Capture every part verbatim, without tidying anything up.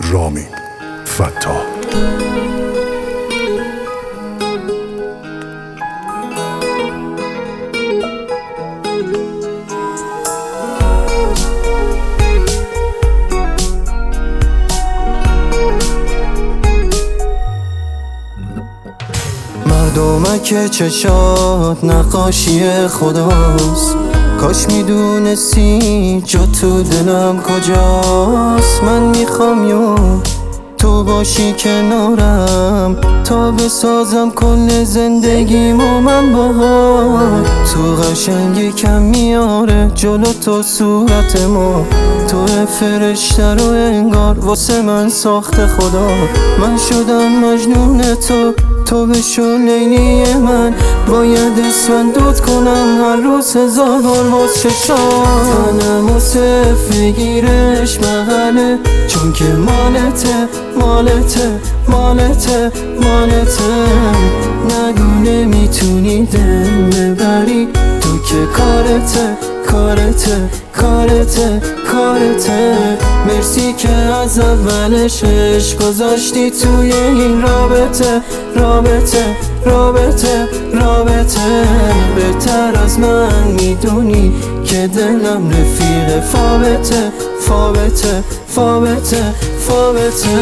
رامین فتاح. مردمک چشات نقاشی خداست، کاش میدونستی جا تو دلم کجاست. من میخوام یو تو باشی کنارم تا بسازم کل زندگیمو من باهات. تو قشنگی کم میاره جلو تو صورت ما، تو فرشته رو انگار واسه من ساخته خدا. من شدم مجنون تو، تو بشو لیلی من. باید اسفندود کنم هر روز هزار بار واس چشام. تنمو صرف بگیرش مغله، چون که مالته مالته مالته مالته. نگو نمیتونی دل ببری، تو که کارته کارته کارته کارته. مرسی که از اولش عشق گذاشتی توی این رابطه رابطه رابطه رابطه. بهتر از من میدونی که دلم رفیق فابته فابته فابته فابته.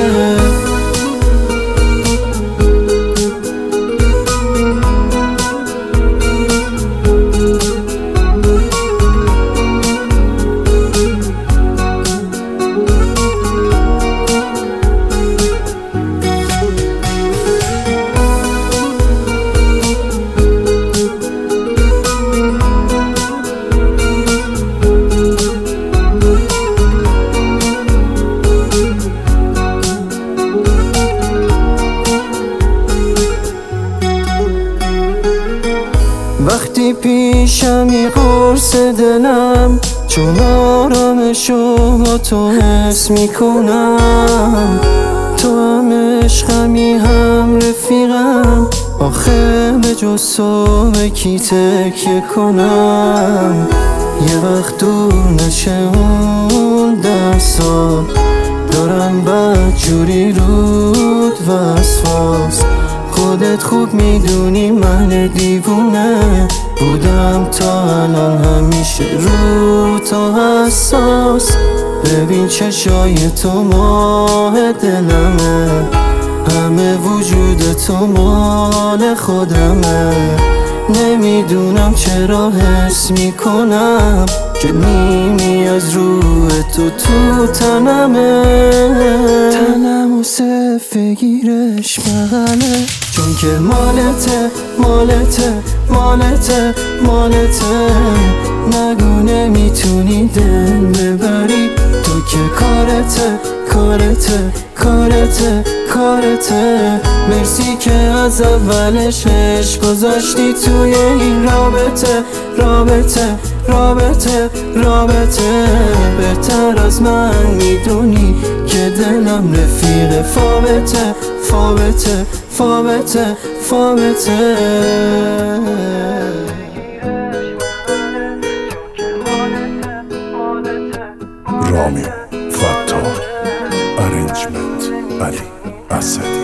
وقتی پیشمی قرص دلم، چون آرامشو با تو حس میکنم. تو هم عشقمی هم رفیقم، آخه به جز تو به کی تکیه کنم. یه وقت دور نشه اون دستا، دارم بد جوری رود وسواس. خودت خوب میدونی من دیوونه بودم تا الان، همیشه رو تا حساس. ببین چشای تو ماه دلمه، همه وجود تو مال خودمه. نمیدونم چرا حس میکنم که نیمی از روح تو تو تنمه. تنمو صرف بگیرش بغله، چون که مالته مالته مالته مالته. نگو نمیتونی دل ببری، تو که کارته کارته کارته کارته. مرسی که از اولش عشق گذاشتی توی این رابطه رابطه رابطه رابطه. بهتر از من میدونی که دلم رفیق فابته فابته فابته فابته. رامین فتاح. ارنجمنت علی اسد.